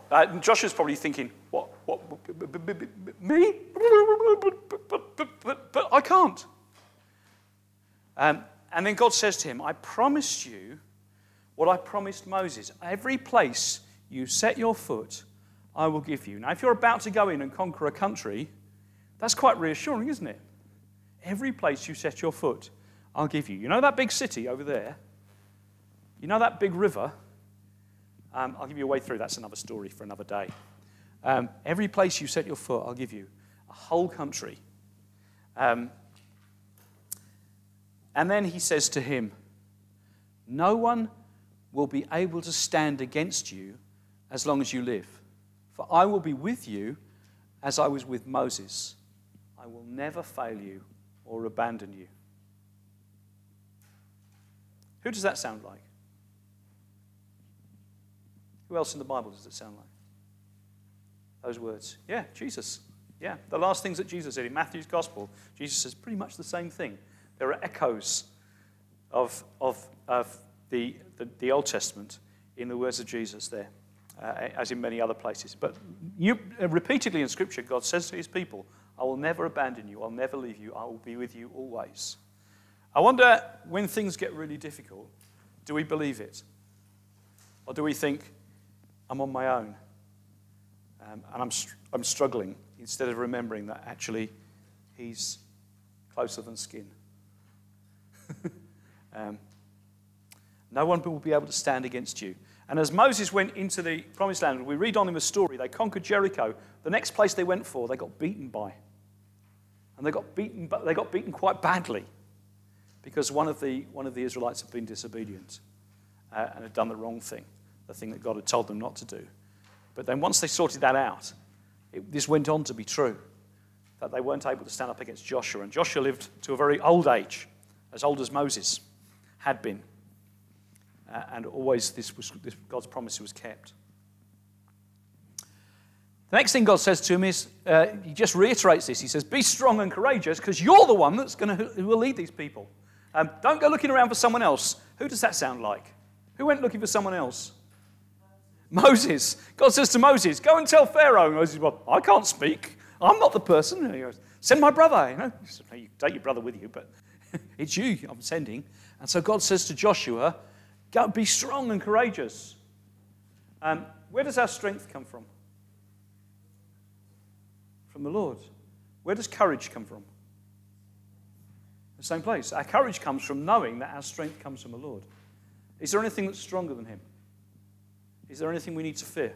Joshua's probably thinking, what, me? But I can't. And then God says to him, I promised you what I promised Moses. Every place you set your foot, I will give you. Now, if you're about to go in and conquer a country, that's quite reassuring, isn't it? Every place you set your foot, I'll give you. You know that big city over there? You know that big river? I'll give you a way through. That's another story for another day. Every place you set your foot, I'll give you. A whole country. And then he says to him, no one will be able to stand against you as long as you live. For I will be with you as I was with Moses. I will never fail you or abandon you. Who does that sound like? Who else in the Bible does it sound like? Those words. Yeah, Jesus. Yeah, the last things that Jesus said in Matthew's Gospel, Jesus says pretty much the same thing. There are echoes of the Old Testament in the words of Jesus there, as in many other places. But repeatedly in Scripture, God says to his people, I will never abandon you, I'll never leave you, I will be with you always. I wonder, when things get really difficult, do we believe it? Or do we think, I'm on my own, and I'm struggling, instead of remembering that actually he's closer than skin. No one will be able to stand against you. And as Moses went into the promised land, we read on in the story, they conquered Jericho. The next place they went for, they got beaten by. And they got beaten quite badly, because one of the Israelites had been disobedient and had done the wrong thing, the thing that God had told them not to do. But then once they sorted that out, this went on to be true, that they weren't able to stand up against Joshua. And Joshua lived to a very old age, as old as Moses had been. And always God's promise was kept. The next thing God says to him is, he just reiterates this. He says, be strong and courageous, because you're the one who will lead these people. Don't go looking around for someone else. Who does that sound like? Who went looking for someone else? Moses. God says to Moses, go and tell Pharaoh. And Moses says, well, I can't speak. I'm not the person. And he goes, send my brother. He says, no, you take your brother with you, but it's you I'm sending. And so God says to Joshua, go, be strong and courageous. Where does our strength come from? From the Lord. Where does courage come from? The same place. Our courage comes from knowing that our strength comes from the Lord. Is there anything that's stronger than him? Is there anything we need to fear?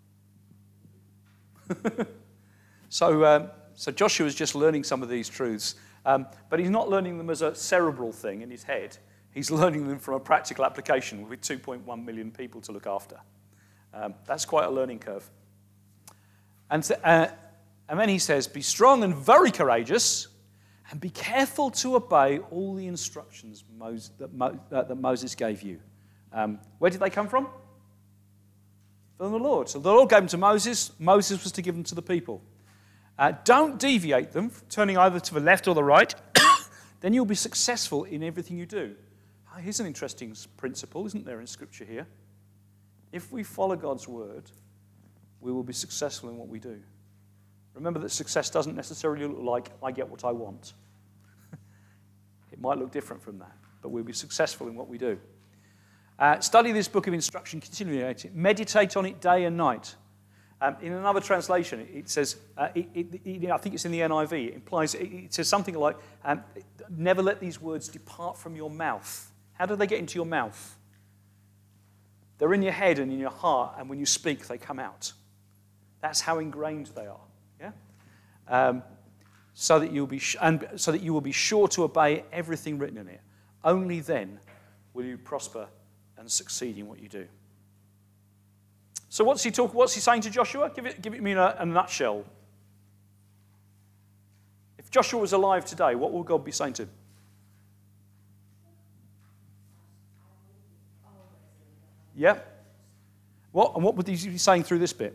So Joshua is just learning some of these truths, but he's not learning them as a cerebral thing in his head. He's learning them from a practical application with 2.1 million people to look after. That's quite a learning curve. And then he says, be strong and very courageous, and be careful to obey all the instructions that Moses gave you. Where did they come from? From the Lord. So the Lord gave them to Moses. Moses was to give them to the people. Don't deviate them, turning either to the left or the right. Then you'll be successful in everything you do. Here's an interesting principle, isn't there, in Scripture here? If we follow God's word, we will be successful in what we do. Remember that success doesn't necessarily look like I get what I want. It might look different from that, but we'll be successful in what we do. Study this book of instruction continually. Meditate on it day and night. In another translation, it says, I think it's in the NIV, it says something like, never let these words depart from your mouth. How do they get into your mouth? They're in your head and in your heart, and when you speak, they come out. That's how ingrained they are. Yeah, so that you will be sure to obey everything written in it. Only then will you prosper and succeed in what you do. So what's he saying to Joshua? Give it me in a nutshell. If Joshua was alive today, what would God be saying to him? Yeah. What would he be saying through this bit?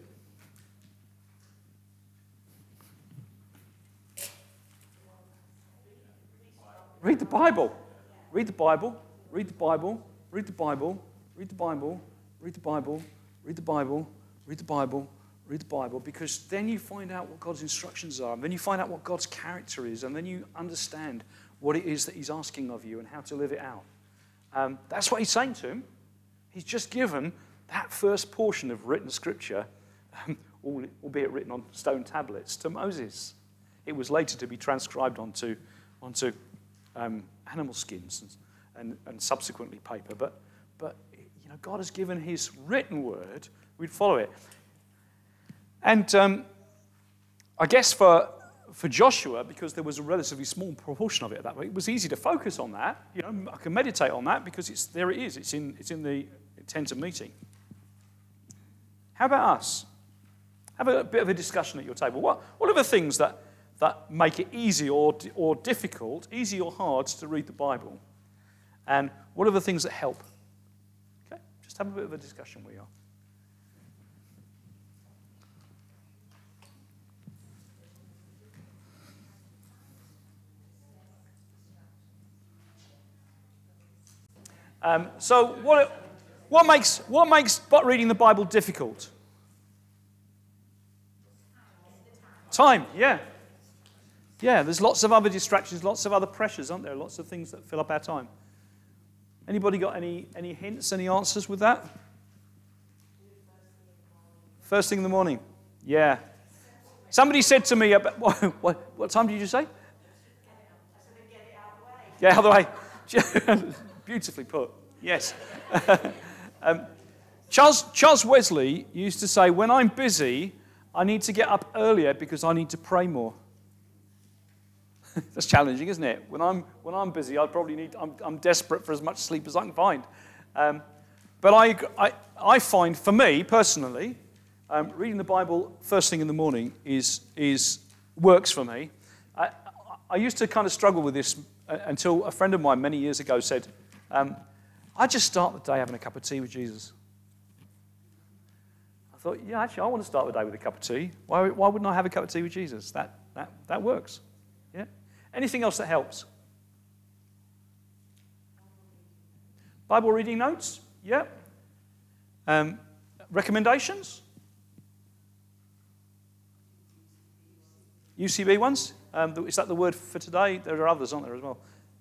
Read the Bible. Read the Bible. Read the Bible. Read the Bible. Read the Bible. Read the Bible. Read the Bible. read the Bible, because then you find out what God's instructions are, and then you find out what God's character is, and then you understand what it is that he's asking of you and how to live it out. That's what he's saying to him. He's just given that first portion of written scripture, albeit written on stone tablets, to Moses. It was later to be transcribed onto animal skins and subsequently paper. But God has given his written word. We'd follow it. And I guess for Joshua, because there was a relatively small proportion of it at that point, it was easy to focus on that. I can meditate on that because it's in the tent of meeting. How about us? Have a bit of a discussion at your table. What are the things that make it easy or difficult, easy or hard to read the Bible? And what are the things that help? Okay, just have a bit of a discussion where you are. So what makes reading the Bible difficult? Time, yeah. Yeah, there's lots of other distractions, lots of other pressures, aren't there? Lots of things that fill up our time. Anybody got any hints, any answers with that? First thing in the morning. Yeah. Somebody said to me, what time did you say? Get out of the way. Beautifully put. Yes. Charles Wesley used to say, when I'm busy, I need to get up earlier because I need to pray more. That's challenging, isn't it? When I'm busy, I'm desperate for as much sleep as I can find. But I find, for me personally, reading the Bible first thing in the morning works for me. I used to kind of struggle with this until a friend of mine many years ago said, I just start the day having a cup of tea with Jesus. I thought, yeah, actually, I want to start the day with a cup of tea. Why wouldn't I have a cup of tea with Jesus? That works. Yeah. Anything else that helps? Bible reading notes? Yeah. Recommendations? UCB ones? Is that the word for today? There are others, aren't there, as well?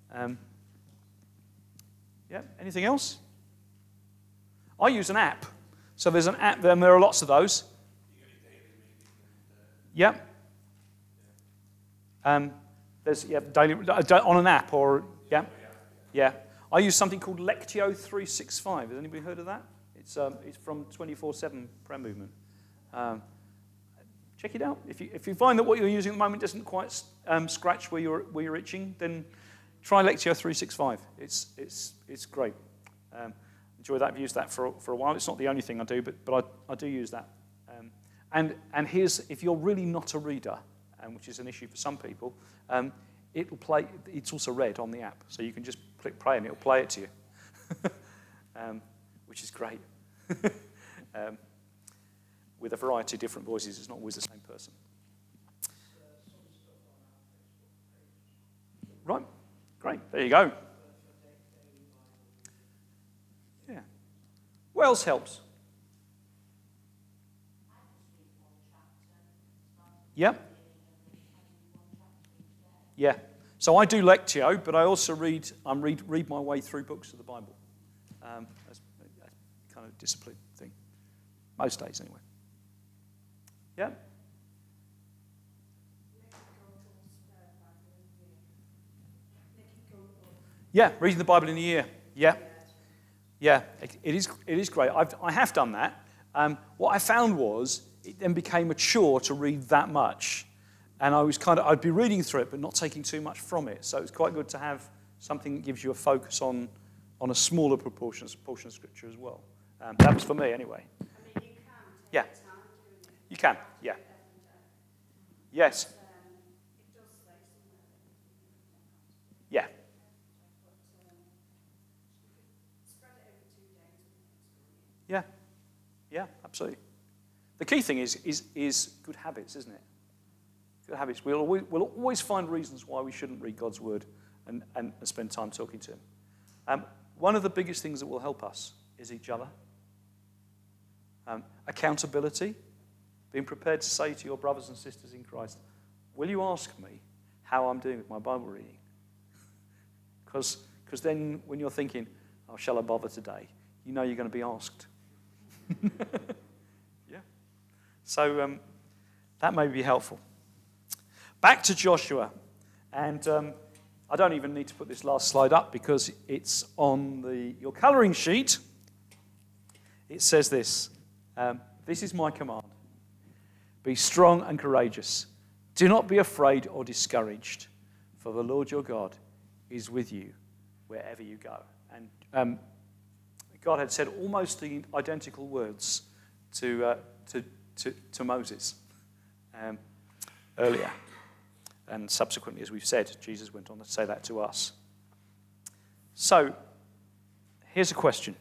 Yeah. Anything else? I use an app. So there's an app, there are lots of those. Yeah. There's daily on an app or yeah. I use something called Lectio 365. Has anybody heard of that? It's from 24/7 Prayer Movement. Check it out. If you find that what you're using at the moment doesn't quite scratch where you're itching, then try Lectio 365. It's great. Enjoy that. I've used that for a while. It's not the only thing I do, but I do use that. And here's, if you're really not a reader, which is an issue for some people, it'll play. It's also read on the app, so you can just click play and it'll play it to you, which is great. With a variety of different voices, it's not always the same person. Right, great. There you go. Yeah. What else helps? Yeah. Yeah. So I do Lectio, but I also read my way through books of the Bible. That's a kind of discipline thing. Most days, anyway. Yeah. Yeah, reading the Bible in a year. Yeah. Yeah, it is great. I have done that. What I found was it then became a chore to read that much. And I'd be reading through it, but not taking too much from it. So it's quite good to have something that gives you a focus on a smaller portion of Scripture as well. That was for me, anyway. I mean, you can take yeah. time doing it. You can, yeah. Yes. It does say somewhere that Yeah. spread it over 2 days. Yeah. Yeah, absolutely. The key thing is good habits, isn't it? Good habits. We'll always find reasons why we shouldn't read God's word and spend time talking to him. One of the biggest things that will help us is each other. Accountability, being prepared to say to your brothers and sisters in Christ, will you ask me how I'm doing with my Bible reading? Because then when you're thinking, oh, shall I bother today? You know you're going to be asked. Yeah. So that may be helpful. Back to Joshua. And I don't even need to put this last slide up because it's on your colouring sheet. It says this. This is my command. Be strong and courageous. Do not be afraid or discouraged, for the Lord your God is with you wherever you go. And God had said almost the identical words to Moses earlier. And subsequently, as we've said, Jesus went on to say that to us. So, here's a question.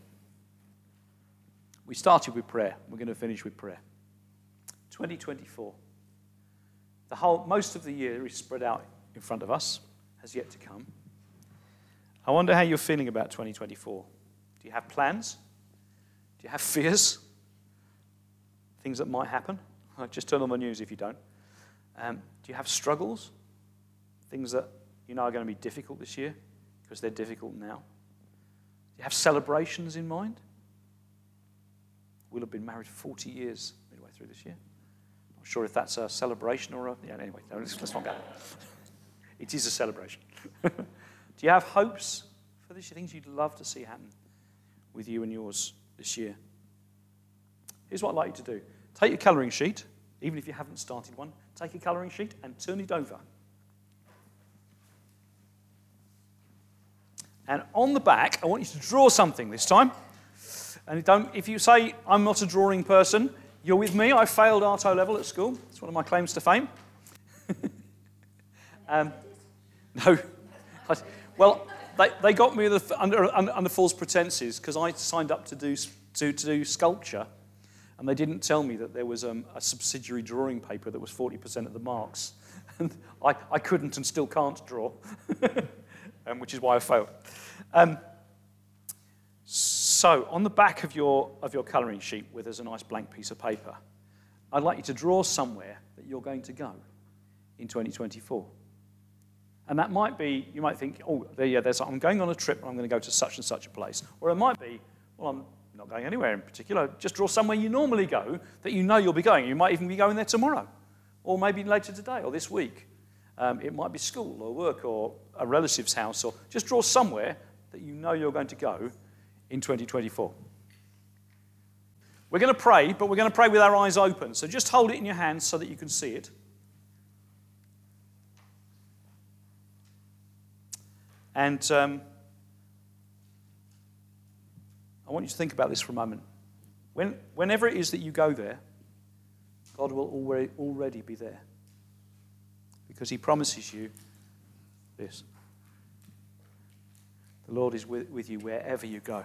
We started with prayer. We're going to finish with prayer. 2024. Most of the year is spread out in front of us, has yet to come. I wonder how you're feeling about 2024. Do you have plans? Do you have fears? Things that might happen? Just turn on the news if you don't. Do you have struggles? Things that you know are going to be difficult this year because they're difficult now? Do you have celebrations in mind? We'll have been married 40 years midway through this year. Not sure if that's a celebration or anyway, let's not go there. It is a celebration. Do you have hopes for this year? Things you'd love to see happen with you and yours this year? Here's what I'd like you to do. Take your colouring sheet, even if you haven't started one. Take a colouring sheet and turn it over. And on the back, I want you to draw something this time. And if you say, I'm not a drawing person, you're with me. I failed art O-level at school. It's one of my claims to fame. No. Well, they got me under false pretenses because I signed up to do sculpture. And they didn't tell me that there was a subsidiary drawing paper that was 40% of the marks. And I couldn't and still can't draw, which is why I failed. So on the back of your colouring sheet, where there's a nice blank piece of paper, I'd like you to draw somewhere that you're going to go in 2024. And that might be, you might think, I'm going on a trip and I'm going to go to such and such a place. Or it might be, well, I'm not going anywhere in particular. Just draw somewhere you normally go that you know you'll be going. You might even be going there tomorrow, or maybe later today or this week. It might be school or work or a relative's house, or just draw somewhere that you know you're going to go in 2024. We're going to pray, but we're going to pray with our eyes open. So just hold it in your hands so that you can see it. And I want you to think about this for a moment. Whenever it is that you go there, God will already be there. Because he promises you this. The Lord is with you wherever you go.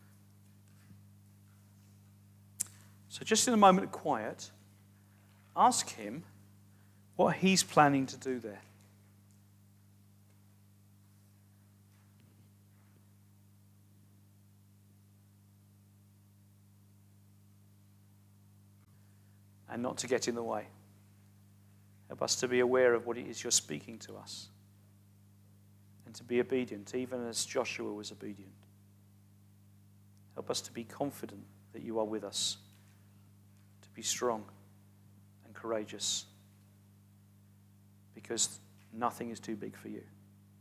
So just in a moment of quiet, ask him what he's planning to do there. And not to get in the way. Help us to be aware of what it is you're speaking to us. And to be obedient, even as Joshua was obedient. Help us to be confident that you are with us. To be strong and courageous. Because nothing is too big for you.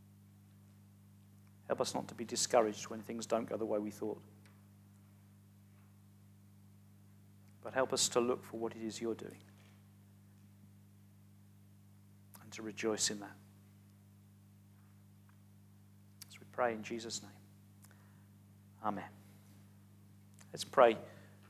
Help us not to be discouraged when things don't go the way we thought. But help us to look for what it is you're doing. And to rejoice in that. As we pray in Jesus' name. Amen. Let's pray.